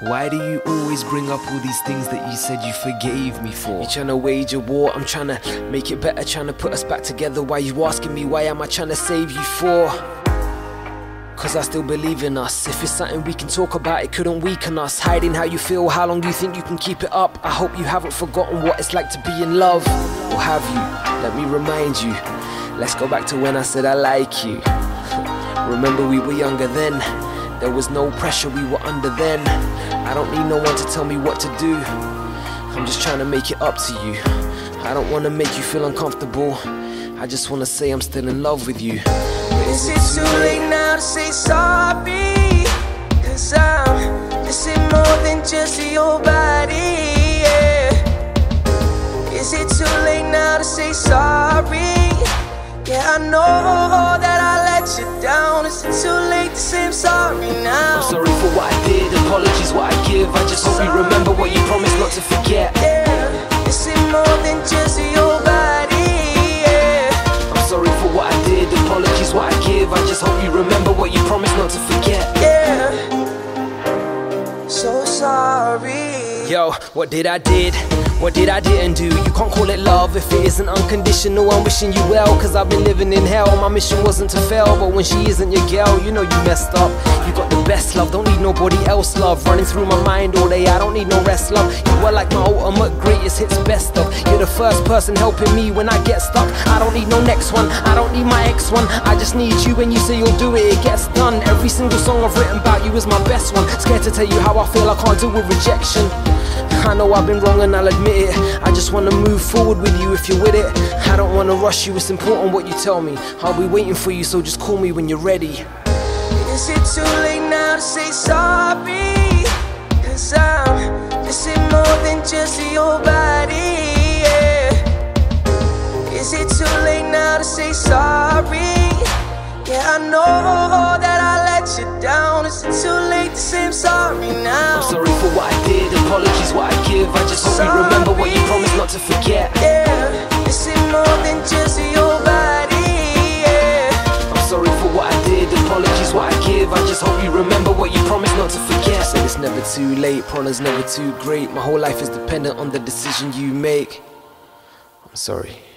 Why do you always bring up all these things that you said you forgave me for? You're trying to wage a war, I'm trying to make it better, trying to put us back together. Why you asking me, why am I trying to save you for? Cause I still believe in us. If it's something we can talk about, it couldn't weaken us. Hiding how you feel, how long do you think you can keep it up? I hope you haven't forgotten what it's like to be in love. Or have you? Let me remind you. Let's go back to when I said I like you. Remember we were younger then. There was no pressure, we were under then. I don't need no one to tell me what to do. I'm just trying to make it up to you. I don't want to make you feel uncomfortable. I just want to say I'm still in love with you. Is it too late now to say sorry? Cause I'm missing more than just your body, yeah. Is it too late now to say sorry? Yeah, I know that I let you down. Is it too late to say I'm sorry now? I'm sorry for what I did, apologies what I give. I just hope you remember what you promised not to forget. Yeah, missing more than just your body, yeah. I'm sorry for what I did, apologies what I give. I just hope you remember what you promised not to forget. Yeah, so sorry. Yo, what did I did? What did I didn't do? You can't call it love if it isn't unconditional. I'm wishing you well, cause I've been living in hell. My mission wasn't to fail, but when she isn't your girl, you know you messed up. You got the best love, don't need nobody else love. Running through my mind all day, I don't need no rest love. You are like my ultimate greatest hits best of. You're the first person helping me when I get stuck. I don't need no next one, I don't need my ex one. I just need you when you say you'll do it, it gets done. Every single song I've written about you is my best one. Scared to tell you how I feel, I can't deal with rejection. I know I've been wrong and I'll admit it. I just wanna move forward with you if you're with it. I don't wanna rush you, it's important what you tell me. I'll be waiting for you, so just call me when you're ready. Is it too late now to say sorry? Cause I'm missing more than just your body, yeah. Is it too late now to say sorry? Yeah, I know that I let you down. Is it too late to say I'm sorry now? I'm sorry for what I did, apologies what I give. I just hope you remember what you promised not to forget. Yeah, missing more than just your body, yeah. I'm sorry for what I did, apologies what I give. I just hope you remember what you promised not to forget. Said it's never too late, Prana's never too great. My whole life is dependent on the decision you make. I'm sorry.